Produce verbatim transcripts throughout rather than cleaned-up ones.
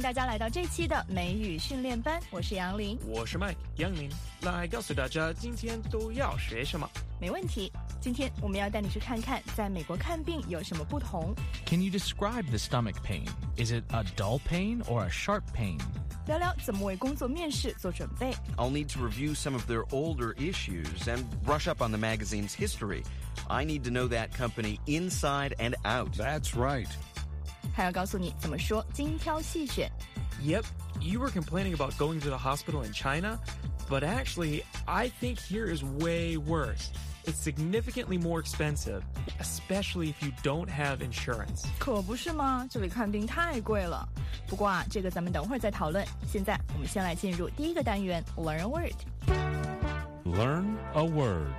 大家来到这期的美语训练班，我是杨林， 我是 Mike 杨林，来告诉大家今天都要学什么。 没问题，今天我们要带你去看看在美国看病有什么不同。 Can you describe the stomach pain? Is it a dull pain or a sharp pain? 聊聊怎么为工作面试做准备。 I'll need to review some of their older issues and brush up on the magazine's history. I need to know that company inside and out. That's right. 还要告诉你怎么说精挑细选。 Yep, you were complaining about going to the hospital in China, but actually, I think here is way worse. It's significantly more expensive, especially if you don't have insurance. 可不是吗？这里看病太贵了。不过啊，这个咱们等会儿再讨论。现在我们先来进入第一个单元 Learn a Word。 Learn a word.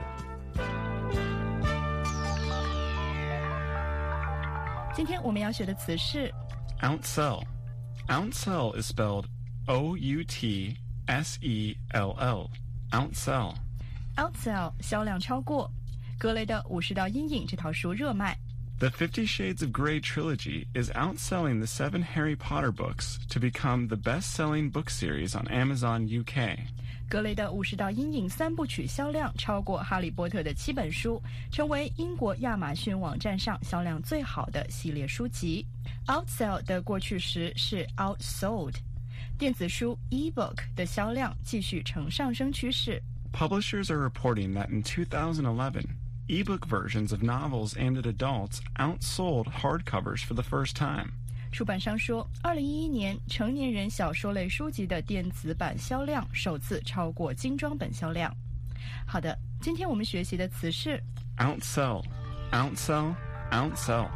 今天我们要学的词是 Outsell. Outsell is spelled O U T S E L L. Outsell. outsell 销量超过。格雷的五十道阴影这套书热卖。 The Fifty Shades of Grey trilogy is outselling the seven Harry Potter books to become the best-selling book series on Amazon U K. 格雷的五十道阴影三部曲销量超过哈利波特的七本书，成为英国亚马逊网站上销量最好的系列书籍。 outsell 的过去时是 outsold。 电子书 ebook 的销量继续呈上升趋势。 Publishers are reporting that in two thousand eleven, ebook versions of novels aimed at adults outsold hardcovers for the first time. 出版商说，二零一一年成年人小说类书籍的电子版销量首次超过精装本销量。好的，今天我们学习的词是 Outsell. Outsell. Outsell.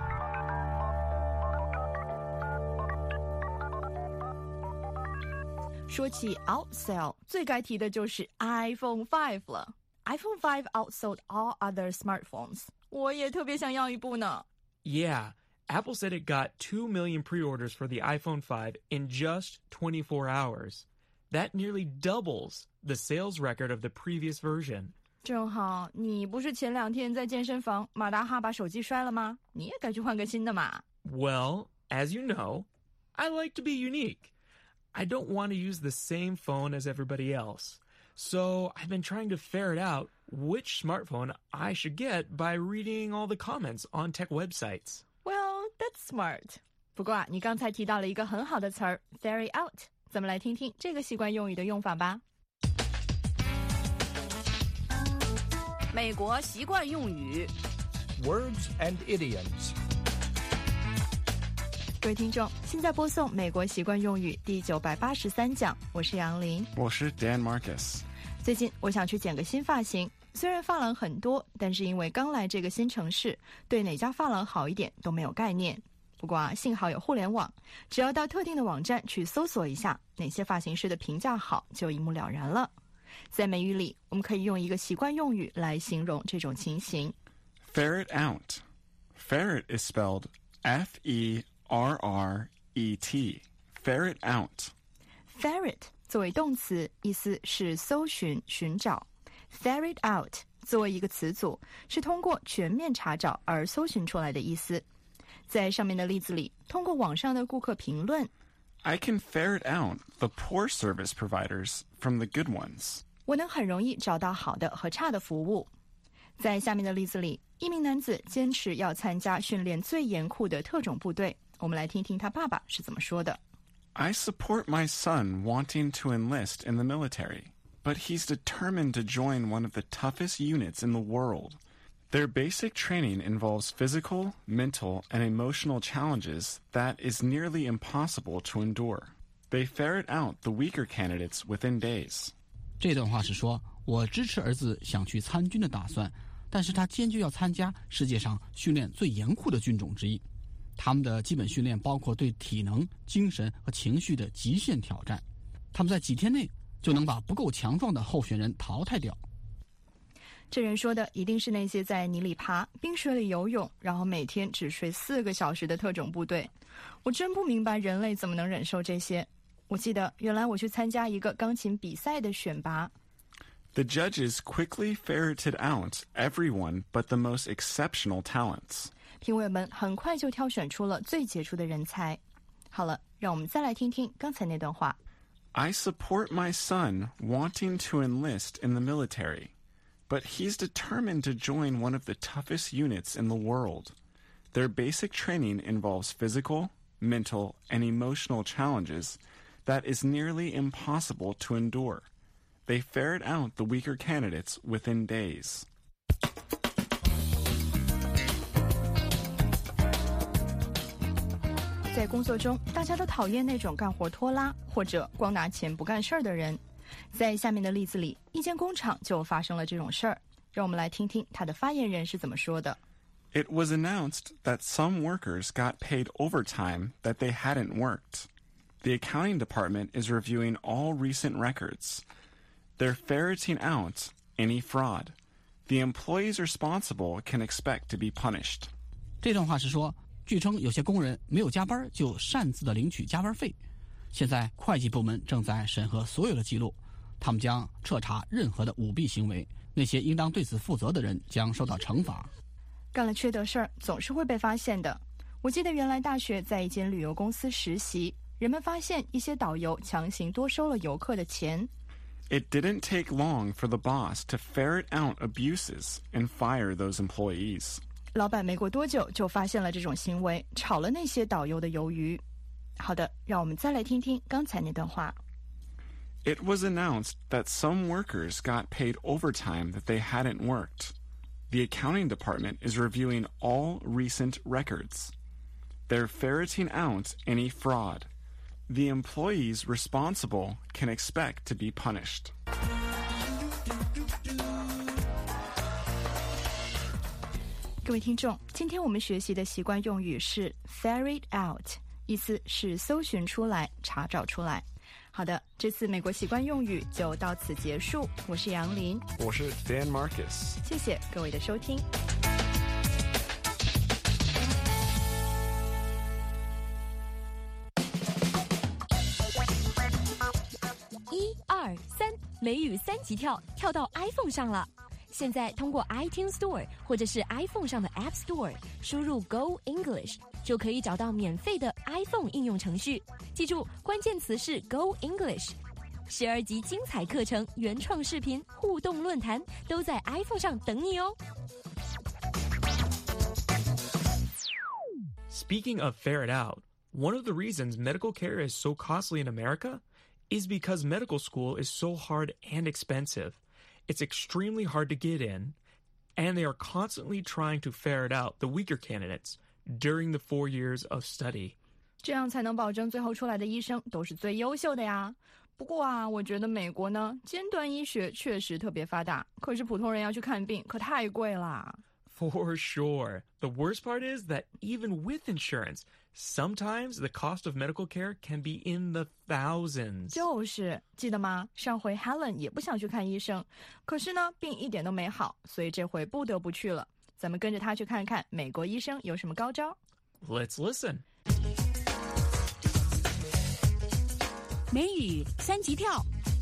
说起 outsell， 最该提的就是 iPhone five 了。 iPhone five outsold all other smartphones。 我也特别想要一部呢。 Yeah, Apple said it got two million pre-orders for the iPhone five in just twenty-four hours. That nearly doubles the sales record of the previous version. 正好你不是前两天在健身房马达哈把手机摔了吗？你也该去换个新的嘛。 Well, as you know, I like to be unique. I don't want to use the same phone as everybody else. So I've been trying to ferret out which smartphone I should get by reading all the comments on tech websites. Well, that's smart. 不过啊，你刚才提到了一个很好的词儿 ferret out。 咱们来听听这个习惯用语的用法吧。 美国习惯用语 Words and idioms. 各位听众，现在播送美国习惯用语第九百八十三讲，我是杨林。 我是 Dan Marcus. 最近我想去剪个新发型，虽然发廊很多，但是因为刚来这个新城市，对哪家发廊好一点都没有概念。不过啊，幸好有互联网，只要到特定的网站去搜索一下哪些发型师的评价好，就一目了然了。在美语里，我们可以用一个习惯用语来形容这种情形。 Ferret out. Ferret is spelled F E R R E T. Ferret out. Ferret 作为动词，意思是搜寻、寻找。Ferret out 作为一个词组，是通过全面查找而搜寻出来的意思。在上面的例子里，通过网上的顾客评论， I can ferret out the poor service providers from the good ones. 我能很容易找到好的和差的服务。在下面的例子里，一名男子坚持要参加训练最严酷的特种部队。我们来听听他爸爸是怎么说的。 I support my son wanting to enlist in the military, but he's determined to join one of the toughest units in the world. Their basic training involves physical, mental, and emotional challenges that is nearly impossible to endure. They ferret out the weaker candidates within days. 这段话是说，我支持儿子想去参军的打算，但是他坚决要参加世界上训练最严酷的军种之一。他们的基本训练包括对体能、精神和情绪的极限挑战。他们在几天内就能把不够强壮的候选人淘汰掉。 这人说的一定是那些在泥里爬、冰水里游泳，然后每天只睡四个小时的特种部队。我真不明白人类怎么能忍受这些。我记得原来我去参加一个钢琴比赛的选拔。 The judges quickly ferreted out everyone but the most exceptional talents. 评委们很快就挑选出了最杰出的人才。好了， 让我们再来听听刚才那段话。 I support my son wanting to enlist in the military, but he's determined to join one of the toughest units in the world. Their basic training involves physical, mental, and emotional challenges that is nearly impossible to endure. They ferret out the weaker candidates within days. 在工作中，大家都讨厌那种干活拖拉或者光拿钱不干事儿的人。在下面的例子里，一间工厂就发生了这种事儿。让我们来听听他的发言人是怎么说的。 It was announced that some workers got paid overtime that they hadn't worked. The accounting department is reviewing all recent records. They're ferreting out any fraud. The employees responsible can expect to be punished. 这段话是说，据称有些工人没有加班就擅自的领取加班费。现在会计部门正在审核所有的记录，他们将彻查任何的舞弊行为，那些应当对此负责的人将受到惩罚。 干了缺德事儿总是会被发现的。我记得原来大学在一间旅游公司实习，人们发现一些导游强行多收了游客的钱。 It didn't take long for the boss to ferret out abuses and fire those employees. 老板没过多久就发现了这种行为，炒了那些导游的鱿鱼。好的，让我们再来听听刚才那段话。 It was announced that some workers got paid overtime that they hadn't worked. The accounting department is reviewing all recent records. They're ferreting out any fraud. The employees responsible can expect to be punished. 各位听众，今天我们学习的习惯用语是 ferret out， 意思是搜寻出来、查找出来。好的，这次美国习惯用语就到此结束。我是杨林， 我是 Dan Marcus。 谢谢各位的收听。 一二三，美语三级跳，跳到 iPhone 上了。现在通过 iTunes Store 或者是 iPhone 上的 App Store 输入 Go English 就可以找到免费的 iPhone 应用程序。记住，关键词是 Go English。十二集精彩课程、原创视频、互动论坛都在 iPhone 上等你哦。 Speaking of ferret out, one of the reasons medical care is so costly in America is because medical school is so hard and expensive.It's extremely hard to get in, and they are constantly trying to ferret out the weaker candidates during the four years of study. 这样才能保证最后出来的医生都是最优秀的呀。不过啊，我觉得美国呢，尖端医学确实特别发达，可是普通人要去看病可太贵啦。 For sure. The worst part is that even with insurance, sometimes the cost of medical care can be in the thousands. 就是记得吗？上回 Helen 也不想去看医生，可是呢，病一点都没好，所以这回不得不去了。咱们跟着他去看看美国医生有什么高招。 Let's listen. 美语三级跳。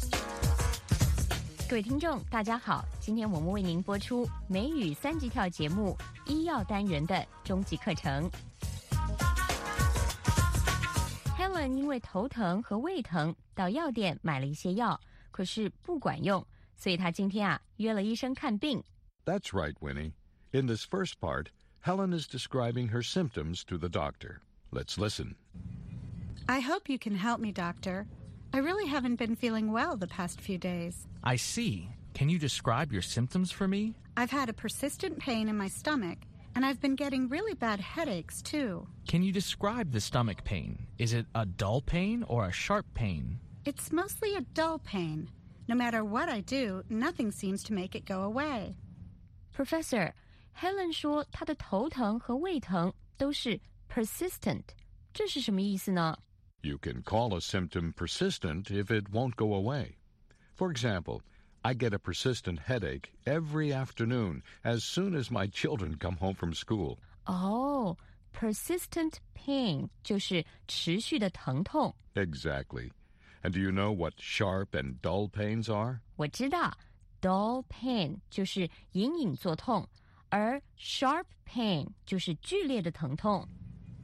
各位听众大家好，今天我们为您播出美语三级跳节目医药单元的终极课程。 Helen 因为头疼和胃疼到药店买了一些药，可是不管用，所以她今天啊约了医生看病。 That's right, Winnie. In this first part, Helen is describing her symptoms to the doctor. Let's listen. I hope you can help me, doctor. I really haven't been feeling well the past few days. I see. Can you describe your symptoms for me? I've had a persistent pain in my stomach, and I've been getting really bad headaches, too. Can you describe the stomach pain? Is it a dull pain or a sharp pain? It's mostly a dull pain. No matter what I do, nothing seems to make it go away. Professor, Helen 说她的头疼和胃疼都是 persistent， 这是什么意思呢？ You can call a symptom persistent if it won't go away. For example, I get a persistent headache every afternoon as soon as my children come home from school. 哦， persistent pain 就是持续的疼痛。 Exactly. And do you know what sharp and dull pains are? 我知道 dull pain 就是隐隐作痛，而 sharp pain 就是剧烈的疼痛。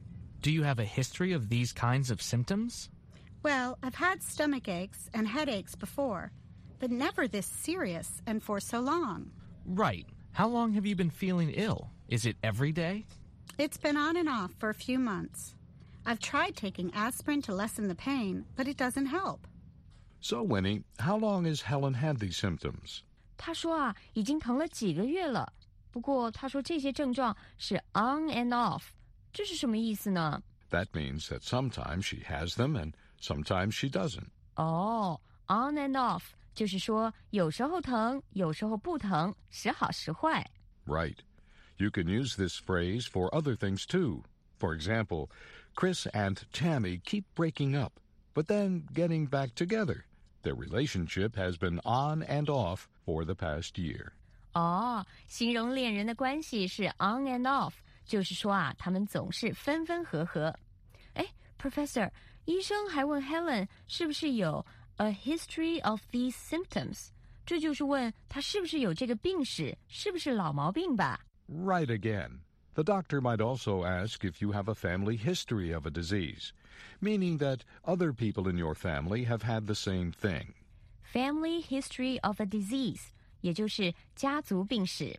Do you have a history of these kinds of symptoms? Well, I've had stomach aches and headaches before, but never this serious and for so long. Right. How long have you been feeling ill? Is it every day? It's been on and off for a few months. I've tried taking aspirin to lessen the pain, but it doesn't help. So, Winnie, how long has Helen had these symptoms? 他说啊，已经疼了几个月了。不过他说这些症状是 on and off， 这是什么意思呢？ That means that sometimes she has them and sometimes she doesn't. 哦 on and off 就是说有时候疼，有时候不疼，时好时坏。 Right. You can use this phrase for other things too. For example, Chris and Tammy keep breaking up, but then getting back together. Their relationship has been on and off for the past year. 哦，形容恋人的关系是 on and off， 就是说啊，他们总是分分合合。哎 ，Professor， 医生还问 Helen 是不是有 a history of these symptoms， 这就是问他是不是有这个病史，是不是老毛病吧？ Right again. The doctor might also ask if you have a family history of a disease, meaning that other people in your family have had the same thing. Family history of a disease， 也就是家族病史。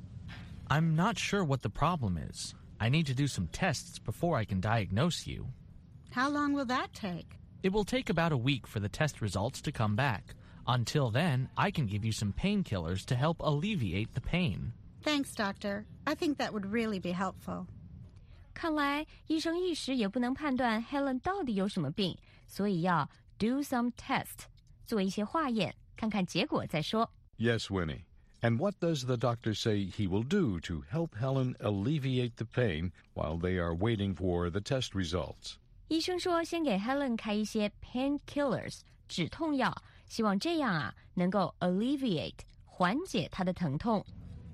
I'm not sure what the problem is. I need to do some tests before I can diagnose you. How long will that take? It will take about a week for the test results to come back. Until then, I can give you some painkillers to help alleviate the pain. Thanks, Doctor. I think that would really be helpful. 看来医生一时也不能判断 Helen 到底有什么病，所以要 do some test， 做一些化验，看看结果再说。 Yes, Winnie. And what does the doctor say he will do to help Helen alleviate the pain while they are waiting for the test results? 医生说先给 Helen 开一些 painkillers 止痛药，希望这样啊能够 alleviate 缓解她的疼痛。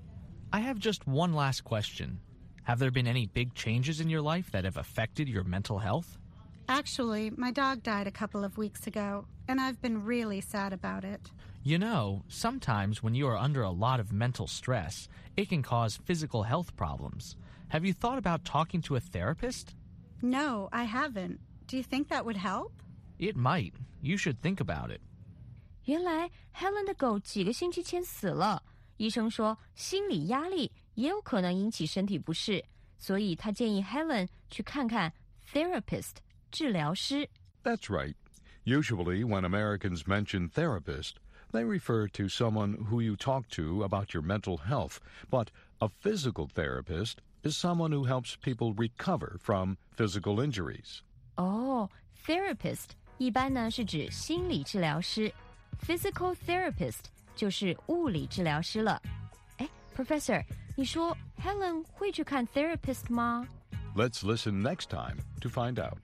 I have just one last question. Have there been any big changes in your life that have affected your mental health? Actually, my dog died a couple of weeks ago, and I've been really sad about it. You know, sometimes when you are under a lot of mental stress, it can cause physical health problems. Have you thought about talking to a therapist? No, I haven't. Do you think that would help? It might. You should think about it. 原来 Helen 的狗几个星期前死了。医生说，心理压力也有可能引起身体不适，所以他建议 Helen 去看看 therapist 治疗师。 That's right. Usually, when Americans mention therapist, they refer to someone who you talk to about your mental health. But a physical therapist is someone who helps people recover from physical injuries. 哦 therapist 一般呢是指心理治疗师 ，physical therapist 就是物理治疗师了。哎 ，Professor， 你说 Helen 会去看 therapist 吗？ Let's listen next time to find out.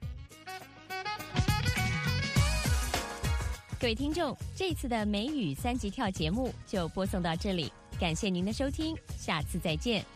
各位听众，这次的美语三级跳节目就播送到这里，感谢您的收听，下次再见。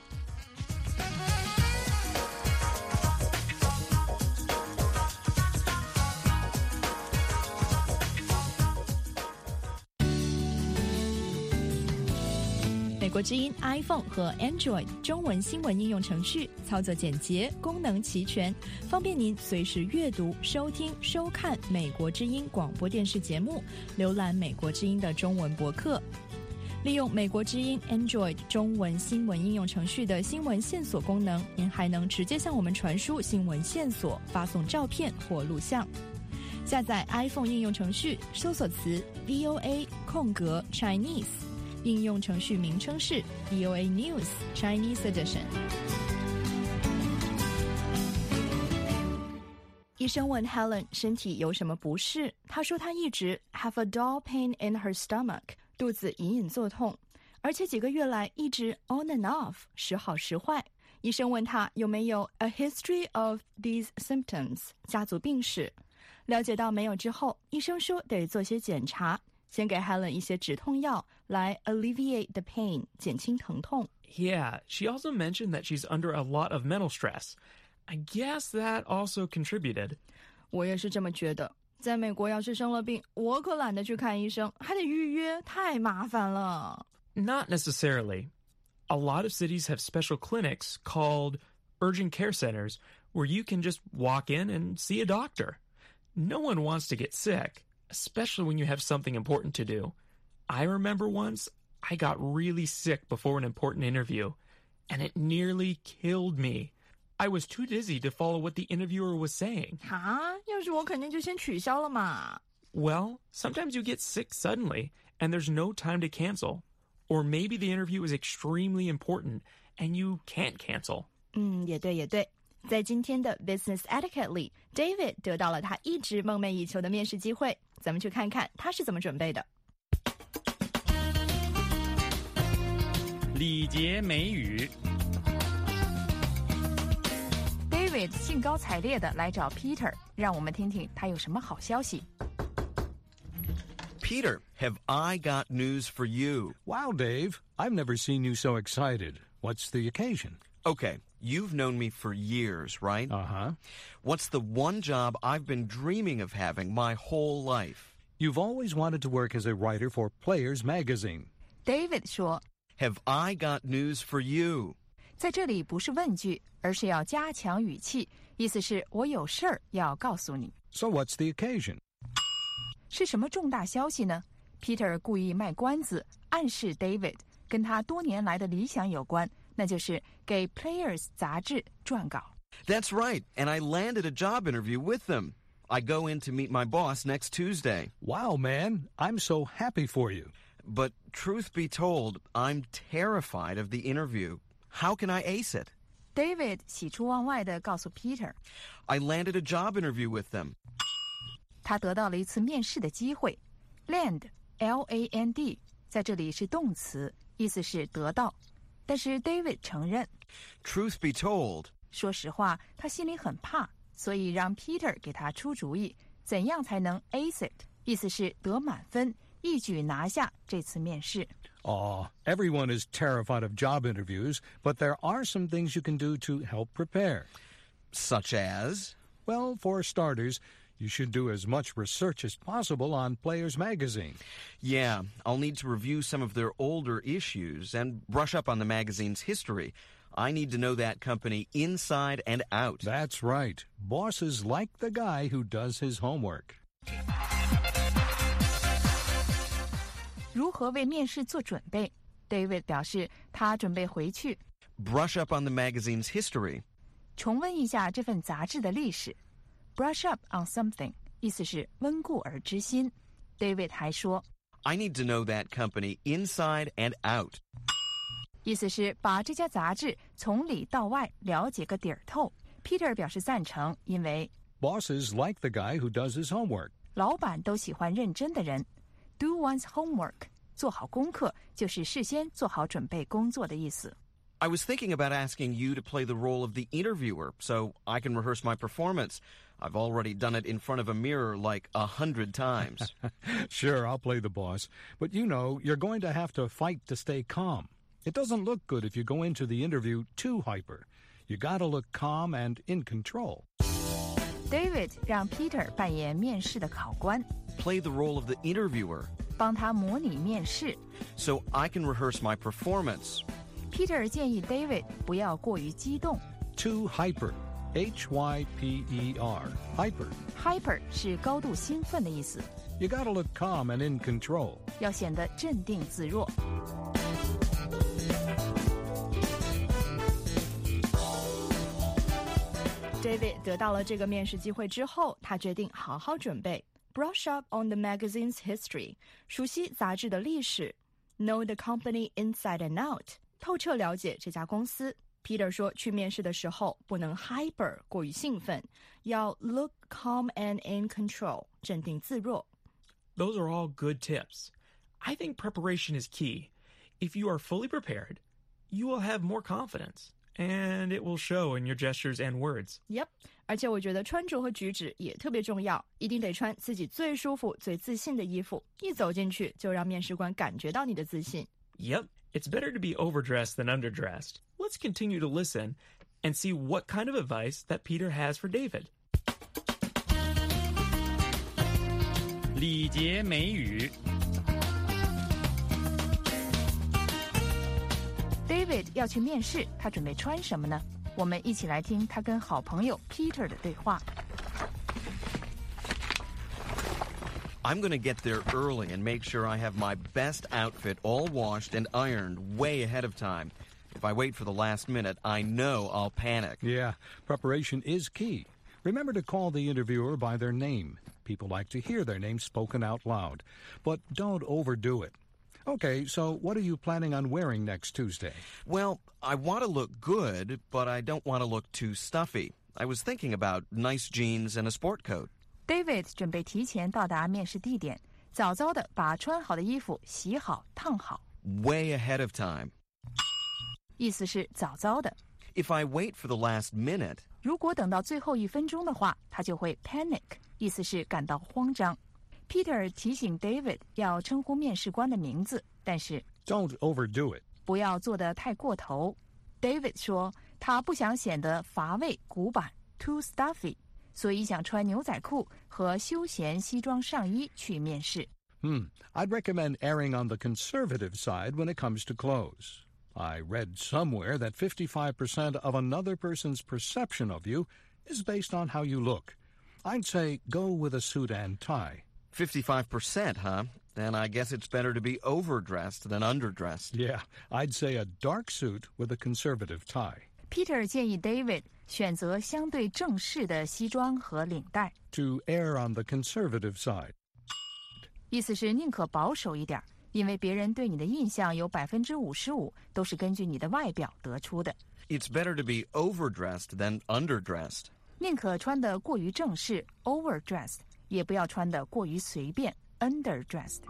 美国之音 iPhone 和 Android 中文新闻应用程序操作简洁，功能齐全，方便您随时阅读、收听、收看美国之音广播电视节目，浏览美国之音的中文博客。利用美国之音 Android 中文新闻应用程序的新闻线索功能，您还能直接向我们传输新闻线索，发送照片或录像。下载 iPhone 应用程序，搜索词 V O A 空格 Chinese。应用程序名称是 V O A News Chinese Edition。 医生问 Helen 身体有什么不适，她说她一直 have a dull pain in her stomach， 肚子隐隐作痛，而且几个月来一直 on and off， 时好时坏。医生问她有没有 a history of these symptoms， 家族病史。了解到没有之后，医生说得做些检查，先给 Helen 一些止痛药来 alleviate the pain， 减轻疼痛。 Yeah, she also mentioned that she's under a lot of mental stress. I guess that also contributed. 我也是这么觉得。在美国要是生了病，我可懒得去看医生，还得预约，太麻烦了。 Not necessarily. A lot of cities have special clinics called urgent care centers where you can just walk in and see a doctor. No one wants to get sick, especially when you have something important to do. I remember once I got really sick before an important interview, and it nearly killed me. I was too dizzy to follow what the interviewer was saying. 啊，要是我肯定就先取消了嘛。 Well, sometimes you get sick suddenly, and there's no time to cancel. Or maybe the interview is extremely important, and you can't cancel. 嗯，也对也对。在今天的 Business Etiquette 里 ，David 得到了他一直梦寐以求的面试机会。咱们去看看他是怎么准备的。 礼节美语。 David 兴高采烈地来找 Peter， 让我们听听他有什么好消息。 Peter, have I got news for you? Wow, Dave. I've never seen you so excited. What's the occasion? Okay, you've known me for years, right? Uh-huh. What's the one job I've been dreaming of having my whole life? You've always wanted to work as a writer for Players Magazine. David 说 Have I got news for you? 在这里不是问句，而是要加强语气，意思是我有事儿要告诉你。 So what's the occasion? 是什么重大消息呢？ Peter 故意卖关子，暗示 David 跟他多年来的理想有关，那就是给 Players 杂志撰稿。 That's right, and I landed a job interview with them. I go in to meet my boss next Tuesday. Wow, man. I'm so happy for you. But truth be told, I'm terrified of the interview. How can I ace it? David 喜出望外地告诉 Peter， I landed a job interview with them. 他得到了一次面试的机会。 Land, L A N D 在这里是动词，意思是得到。但是 David 承认 Truth be told, 说实话他心里很怕，所以让 Peter 给他出主意，怎样才能 ace it， 意思是得满分，一举拿下这次面试。 Aw, everyone is terrified of job interviews, but there are some things you can do to help prepare. such as? Well, for starters, you should do as much research as possible on Players Magazine. Yeah, I'll need to review some of their older issues and brush up on the magazine's history. I need to know that company inside and out. That's right. Bosses like the guy who does his homework. 如何为面试做准备 David 表示他准备回去 Brush up on the magazine's history. 重温一下这份杂志的历史。 Brush up on something 意思是温故而知新。 David 还说 I need to know that company inside and out. 意思是把这家杂志从里到外了解个底儿透。 Peter 表示赞成，因为 Bosses like the guy who does his homework. 老板都喜欢认真的人。 Do one's homework 做好功课就是事先做好准备工作的意思。 I was thinking about asking you to play the role of the interviewer so I can rehearse my performance. I've already done it in front of a mirror like a hundred times. Sure, I'll play the boss. But you know, you're going to have to fight to stay calm. It doesn't look good if you go into the interview too hyper. You gotta look calm and in control. David 让 Peter 扮演面试的考官， Play the role of the interviewer 帮他模拟面试。 so I can rehearse my performance. Peter 建议 David 不要过于激动。 Too hyper. H Y P E R. Hyper. Hyper 是高度兴奋的意思， You gotta look calm and in control. 要显得镇定自若。 David 得到了这个面试机会之后，他决定好好准备 brush up on the magazine's history， 熟悉杂志的历史 know the company inside and out， 透彻了解这家公司。 Peter 说去面试的时候不能 hyper 过于兴奋，要 look calm and in control 镇定自若。 Those are all good tips. I think preparation is key. If you are fully prepared, you will have more confidence, and it will show in your gestures and words. Yep， 而且我觉得穿着和举止也特别重要，一定得穿自己最舒服、最自信的衣服，一走进去就让面试官感觉到你的自信。 Yep, it's better to be overdressed than underdressed. Let's continue to listen and see what kind of advice that Peter has for David. 礼节美语。 David 要去面试，他准备穿什么呢？ 我们一起来听他跟好朋友 Peter 的对话。 I'm going to get there early and make sure I have my best outfit all washed and ironed way ahead of time. If I wait for the last minute, I know I'll panic. Yeah, preparation is key. Remember to call the interviewer by their name. People like to hear their name spoken out loud. But don't overdo it. Okay, so what are you planning on wearing next Tuesday? Well, I want to look good, but I don't want to look too stuffy. I was thinking about nice jeans and a sport coat. David 准备提前到达面试地点，早早的把穿好的衣服洗好、烫好。 Way ahead of time. 意思是早早的。 If I wait for the last minute, 如果等到最后一分钟的话，他就会 panic， 意思是感到慌张。Peter 提醒 David 要称呼面试官的名字，但是 Don't overdo it. 不要做得太过头。David 说他不想显得乏味、古板 too stuffy， 所以想穿牛仔裤和休闲西装上衣去面试。 Hmm, I'd recommend erring on the conservative side when it comes to clothes. I read somewhere that fifty-five percent of another person's perception of you is based on how you look. I'd say go with a suit and tie. fifty-five percent, huh? Then I guess it's better to be overdressed than underdressed. Yeah, I'd say a dark suit with a conservative tie. Peter 建议 David 选择相对正式的西装和领带。 To err on the conservative side. 意思是宁可保守一点，因为别人对你的印象有百分之五十五都是根据你的外表得出的。 It's better to be overdressed than underdressed. 宁可穿得过于正式 overdressed， 也不要穿得过于随便 underdressed。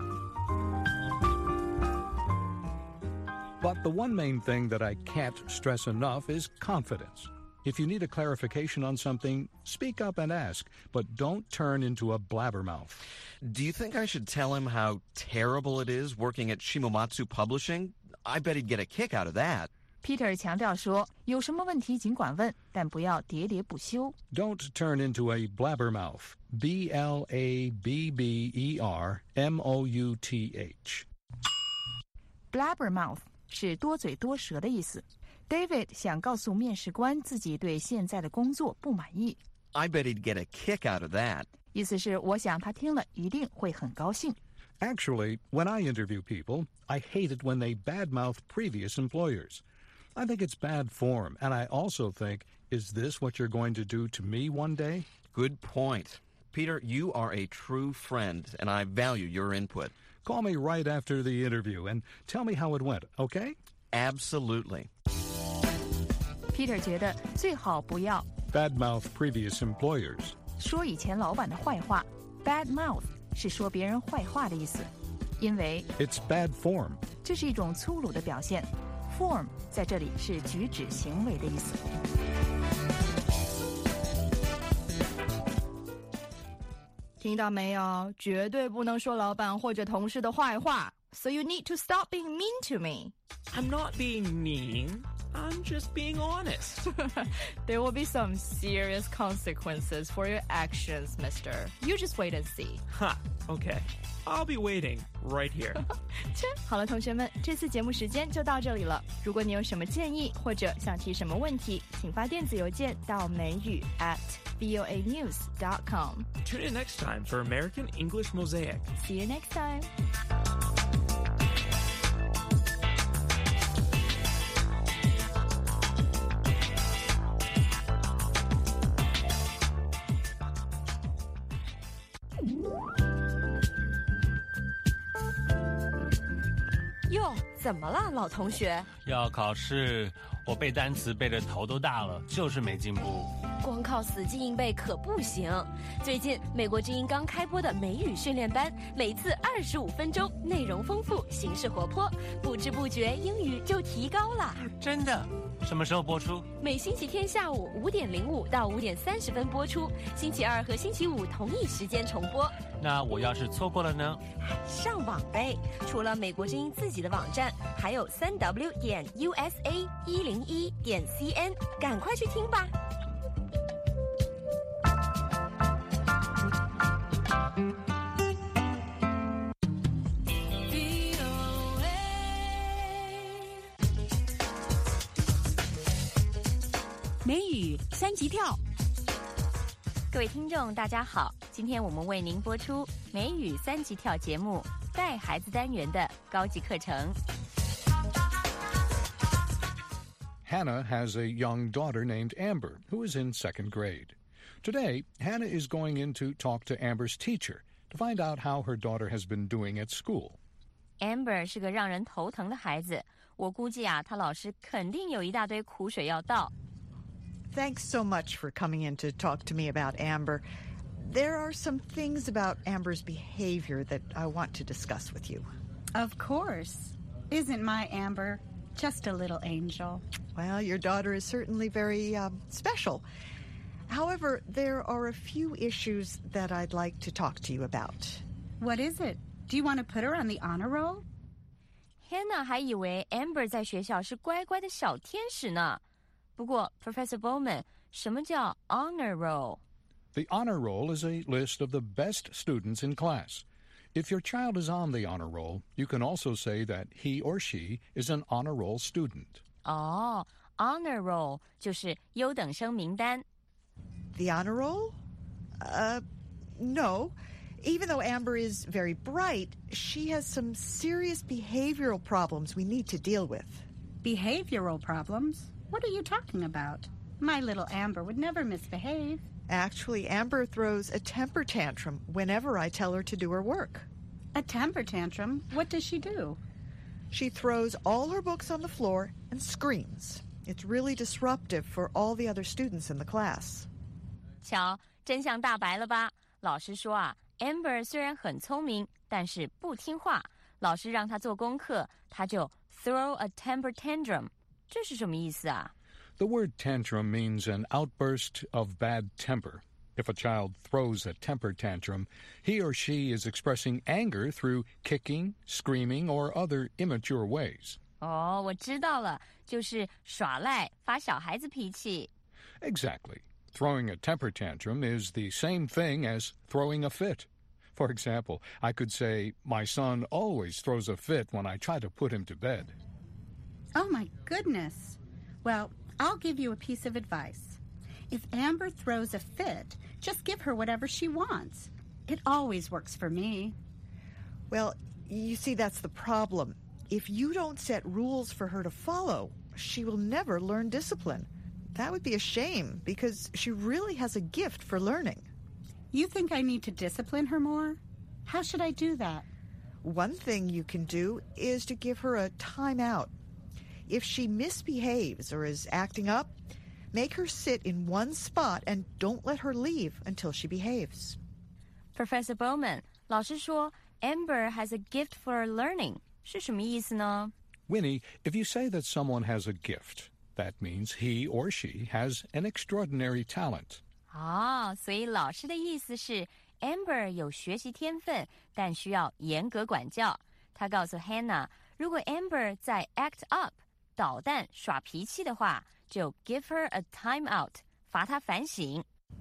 But the one main thing that I can't stress enough is confidence. If you need a clarification on something, speak up and ask, but don't turn into a blabbermouth. Do you think I should tell him how terrible it is working at Shimomatsu Publishing? I bet he'd get a kick out of that. Peter 强调说，有什么问题尽管问，但不要喋喋不休。 Don't turn into a blabbermouth. B L A B B E R M O U T H. Blabbermouth 是多嘴多舌的意思。David 想告诉面试官自己对现在的工作不满意。 I bet he'd get a kick out of that. 意思是我想他听了一定会很高兴。 Actually, when I interview people, I hate it when they badmouth previous employers. I think it's bad form, and I also think, is this what you're going to do to me one day? Good point. Peter, you are a true friend, and I value your input. Call me right after the interview and tell me how it went, okay? Absolutely. Peter 觉得最好不要 badmouth previous employers. 说以前老板的坏话 badmouth 是说别人坏话的意思，因为 it's bad form. 这是一种粗鲁的表现。Form 在这里是举止行为的意思。 听到没有？绝对不能说老板或者同事的坏话。So you need to stop being mean to me. I'm not being mean. I'm just being honest. There will be some serious consequences for your actions, mister. You just wait and see. Ha, okay. I'll be waiting right here. 切，好了，同学们，这次节目时间就到这里了。如果你有什么建议或者想提什么问题，请发电子邮件到美语 at voa news dot com. Tune in next time for American English Mosaic. See you next time. 哟，怎么了，老同学？ 要考试，我背单词背得头都大了，就是没进步。 光靠死记硬背可不行。最近美国之音刚开播的美语训练班，每次二十五分钟，内容丰富，形式活泼，不知不觉英语就提高了。 真的？什么时候播出？ 每星期天下午五点零五到五点三十分播出，星期二和星期五同一时间重播。 那我要是错过了呢？ 上网呗！除了美国之音自己的网站，还有三 w 点 u s a 一零一点 c n， 赶快去听吧。 美语三级跳。 各位听众，大家好，今天我们为您播出美语三级跳节目带孩子单元的高级课程。 Hannah has a young daughter named Amber, who is in second grade. Today, Hannah is going in to talk to Amber's teacher to find out how her daughter has been doing at school. Amber 是个让人头疼的孩子，我估计啊，他老师肯定有一大堆苦水要倒。 Thanks so much for coming in to talk to me about Amber. There are some things about Amber's behavior that I want to discuss with you. Of course. Isn't my Amber just a little angel? Well, your daughter is certainly very um, special. However, there are a few issues that I'd like to talk to you about. What is it? Do you want to put her on the honor roll? Hannah 还以为 Amber 在学校是乖乖的小天使呢。不过 Professor Bowman， 什么叫 honor roll? The honor roll is a list of the best students in class. If your child is on the honor roll, you can also say that he or she is an honor roll student. 哦、oh, honor roll 就是优等生名单。 The honor roll? Uh, no. Even though Amber is very bright, she has some serious behavioral problems we need to deal with. Behavioral problems? What are you talking about? My little Amber would never misbehave. Actually, Amber throws a temper tantrum whenever I tell her to do her work. A temper tantrum? What does she do? She throws all her books on the floor and screams. It's really disruptive for all the other students in the class. 瞧，真相大白了吧？老师说啊 ，Amber 虽然很聪明，但是不听话。老师让她做功课，她就 throw a temper tantrum。这是什么意思啊？ The word tantrum means an outburst of bad temper. If a child throws a temper tantrum, he or she is expressing anger through kicking, screaming, or other immature ways. 哦，我知道了，就是耍赖，发小孩子脾气。 Exactly. Throwing a temper tantrum is the same thing as throwing a fit. For example, I could say, my son always throws a fit when I try to put him to bed. Oh, my goodness. Well, I'll give you a piece of advice. If Amber throws a fit, just give her whatever she wants. It always works for me. Well, you see, that's the problem. If you don't set rules for her to follow, she will never learn discipline. That would be a shame, because she really has a gift for learning. You think I need to discipline her more? How should I do that? One thing you can do is to give her a timeout. If she misbehaves or is acting up, make her sit in one spot and don't let her leave until she behaves. Professor Bowman, 老师说 Amber has a gift for learning. 是什么意思呢？ Winnie, if you say that someone has a gift, that means he or she has an extraordinary talent. 哦，所以老师的意思是 Amber 有学习天分，但需要严格管教。他告诉 Hannah， 如果 Amber 在 act up 捣蛋耍脾气的话，就 give her a time out， 罚她反省。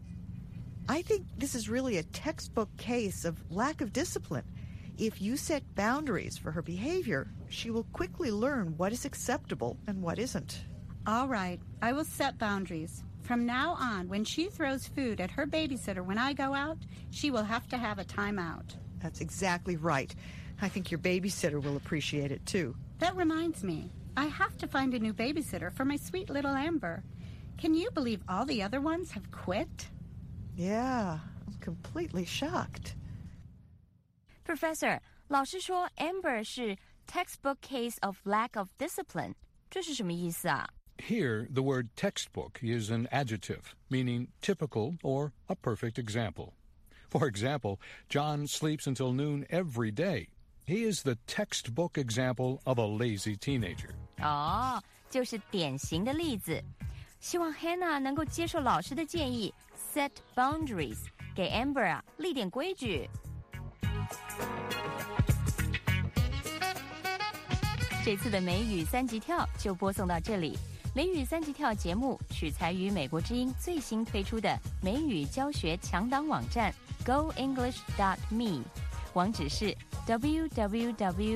I think this is really a textbook case of lack of discipline. If you set boundaries for her behavior, she will quickly learn what is acceptable and what isn't. All right, I will set boundaries. From now on, when she throws food at her babysitter when I go out, she will have to have a timeout. That's exactly right. I think your babysitter will appreciate it, too. That reminds me. I have to find a new babysitter for my sweet little Amber. Can you believe all the other ones have quit? Yeah, I'm completely shocked. Professor, 老师说 Amber 是 textbook case of lack of discipline. 这是什么意思啊？ Here, the word textbook is an adjective, meaning typical or a perfect example. For example, John sleeps until noon every day. He is the textbook example of a lazy teenager. 哦，就是典型的例子。希望 Hannah 能够接受老师的建议 ，set boundaries， 给 Amber 啊立点规矩。这次的美语三级跳就播送到这里。美语三级跳节目取材于美国之音最新推出的美语教学强档网站 go english dot me， 网址是 w w w